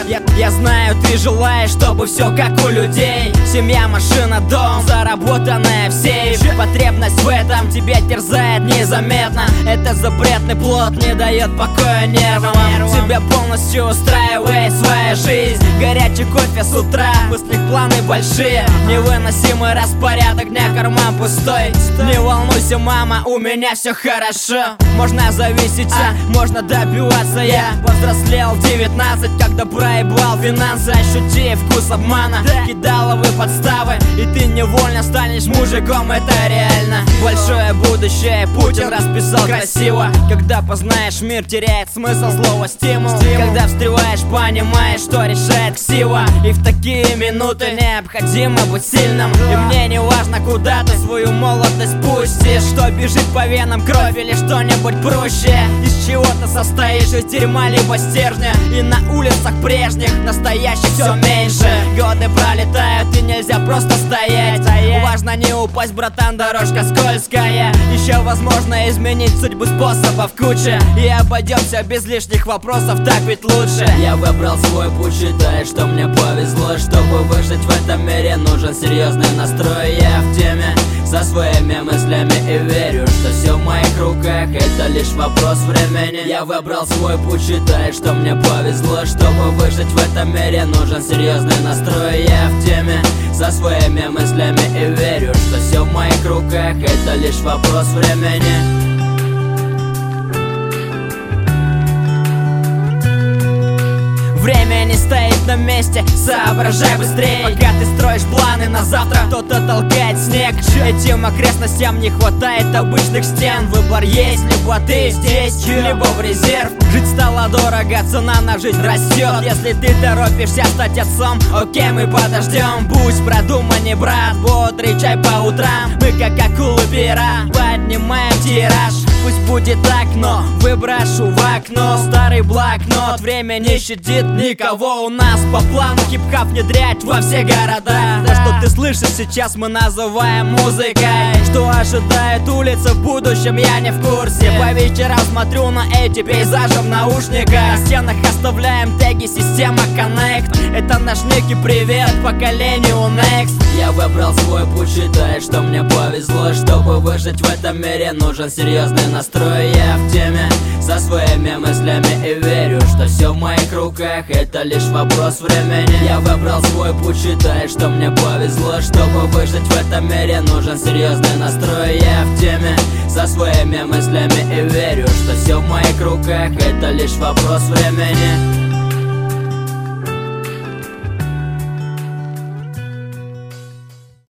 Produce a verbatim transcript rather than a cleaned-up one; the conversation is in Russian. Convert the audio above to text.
Я, я знаю, ты желаешь, чтобы все как у людей. Семья, машина, дом, заработанная в сейф. Потребность в этом тебя терзает незаметно. Это запретный плод, не дает покоя нервам. Тебя полностью устраивает своя жизнь. Горячий кофе с утра, мысли, планы большие. Невыносимый распорядок, дня карман пустой. Не волнуйся, мама, у меня все хорошо. Можно зависеть, а можно добиваться. Я повзрослел в девятнадцать, когда проебал финансы. Ощути вкус обмана, кидаловые подставы, и ты невольно станешь мужиком, это реально. Большое будущее Путин расписал красиво. Когда познаешь мир, теряет смысл слово стимул. Когда встреваешь, понимаешь, что решает ксива. И в такие минуты необходимо быть сильным. И мне не важно, куда ты свою молодость пустишь, что бежит по венам кровь или что-нибудь проще. Из чего ты состоишь, из дерьма либо стержня. И на улицах прежних настоящих все меньше. Годы пролетают и нельзя просто стоять. Важно не упасть, братан, дорожка скользкая. Еще возможно изменить судьбу, способов куча. И обойдемся без лишних вопросов, так ведь лучше. Я выбрал свой путь, считаю, что мне повезло. Чтобы выжить в этом мире, нужен серьезный настрой. Я в теме со своими мыслями и верю, что все в моих руках, это лишь вопрос времени. Я выбрал свой путь, считаю, что мне повезло. Чтобы выжить в этом мире, нужен серьезный настрой. Я в теме со своими мыслями и верю, что все в моих руках, это лишь вопрос времени. Время не стоит на месте, соображай быстрее. Пока ты строишь планы на завтра, кто-то толкает снег. Этим окрестностям не хватает обычных стен. Выбор есть, либо ты здесь, либо в резерв. Жить стало дорого, цена на жизнь растет. Если ты торопишься стать отцом, окей, мы подождем. Будь продуманней, брат, бодрый чай по утрам. Мы как акулы-пера, поднимаем тираж. Пусть будет так, но выброшу в окно старый блокнот. Время не щадит никого у нас. По плану хип-хап внедрять во все города. То, что ты слышишь сейчас, мы называем музыкой. Что ожидает улица в будущем, я не в курсе. По вечерам смотрю на эти пейзажи в наушниках. На стенах оставляем теги, система Connect. Это наш некий привет поколению Next. Я выбрал свой путь, считаю, что мне повезло. Чтобы выжить в этом мире, нужен серьезный настрой. Я в теме со своими мыслями и верю, что все в моих руках, это лишь вопрос времени. Я выбрал свой путь, считаю, что мне повезло. Чтобы выжить в этом мире, нужен серьезный настрой. Я в теме со своими мыслями и верю, что все в моих руках, это лишь вопрос времени.